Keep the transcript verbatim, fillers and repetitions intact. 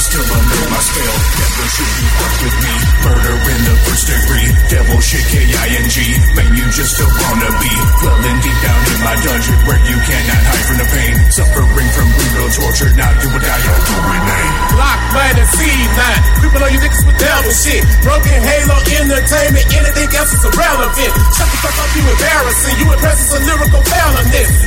still under my spell. Never should you fuck with me. Murder in the first degree. Devil shit K I N G. Man, you just a wannabe. Dwelling deep down in my dungeon where you cannot hide from the pain. Suffering from brutal torture. Now you will die, your full remain. Block, man, and C nine. Creeping on you niggas with devil shit. Broken Halo Entertainment. Anything else is irrelevant. Shut the fuck up, you embarrassing. You in presence of lyrical felonies.